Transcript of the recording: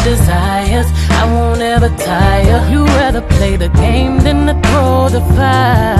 desires. I won't ever tire. You rather play the game than to throw the fire.